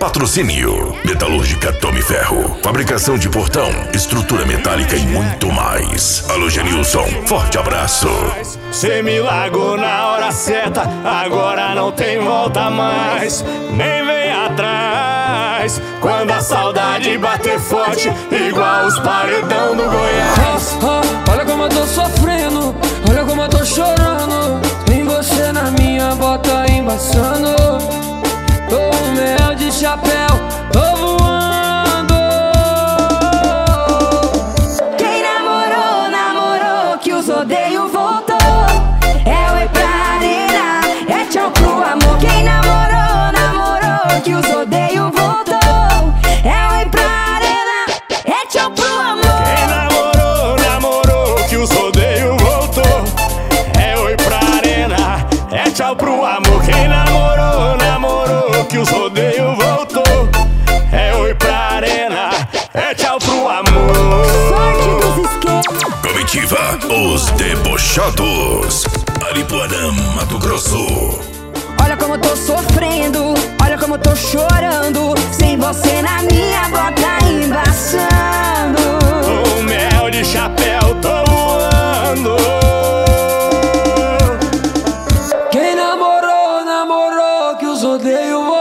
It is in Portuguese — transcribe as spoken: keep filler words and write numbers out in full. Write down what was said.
Patrocínio Metalúrgica Tome Ferro, fabricação de portão, estrutura metálica e muito mais. Alô Genilson, forte abraço. Cê me largou na hora certa, agora não tem volta mais. Nem vem atrás, quando a saudade bater forte, igual os paredão do Goiás. Oh, oh, olha como eu tô sofrendo, olha como eu tô chorando. Tem você na minha bota embaçando. Tô um mel de chapéu, tô voando. Quem namorou, namorou, que os odeio voltou. É oi pra arena, é tchau pro amor. Quem namorou, namorou, que os odeio voltou. É oi pra arena, é tchau pro amor. Quem namorou, namorou, que os odeio voltou. É oi pra arena, é tchau pro amor. Quem namorou, namorou, que os rodeio voltou. É oi pra arena, é tchau pro amor. Sorte dos esquemas. Comitiva Os Debochados, Aripuanã, Mato Grosso. Olha como eu tô sofrendo, olha como eu tô chorando. Sem você na minha bota embaçando. O mel de chapéu, tô voando. Quem namorou, namorou, que os odeio